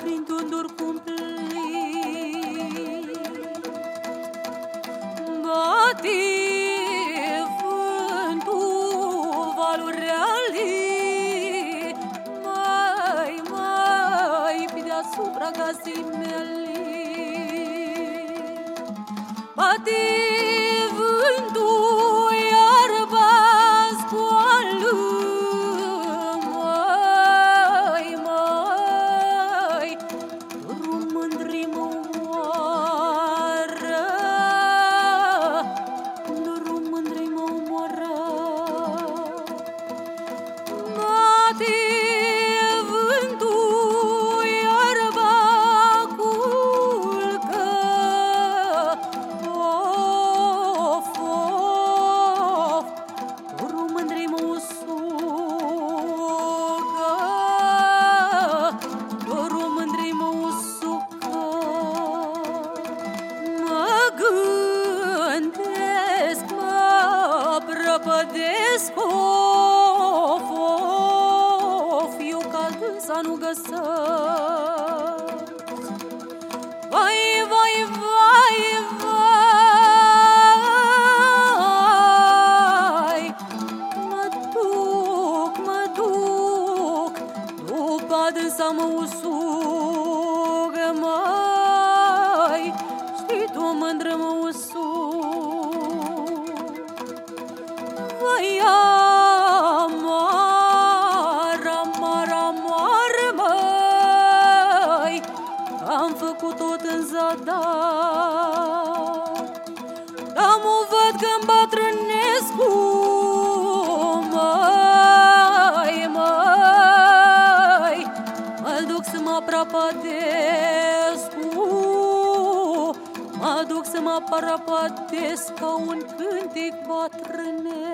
prin tunduri cumplit. Bate vântul valurile, mai pe deasupra casei mele. Bate vântul iarba scoală, mai, dorul mândrii mă omoară, dorul mândrii mă omoară. Bate vântul iarba culcă, of, of, dorul mândrii mă usucă, dorul mândrii mă usucă. Mă gândesc, mă prăpădesc, of, of, eu ca dânsa nu găsesc. Vai, vai, vai, vai, mă duc, după dânsa mă usugă, mai, știi tu, mândră, mă usug. Vai, amar, amar, amar, măi, am făcut tot în zadar, dar mă văd că-mi bătrânesc, măi, mă duc să mă prăpădesc, mă duc să mă prăpădesc ca un cântec bătrânesc.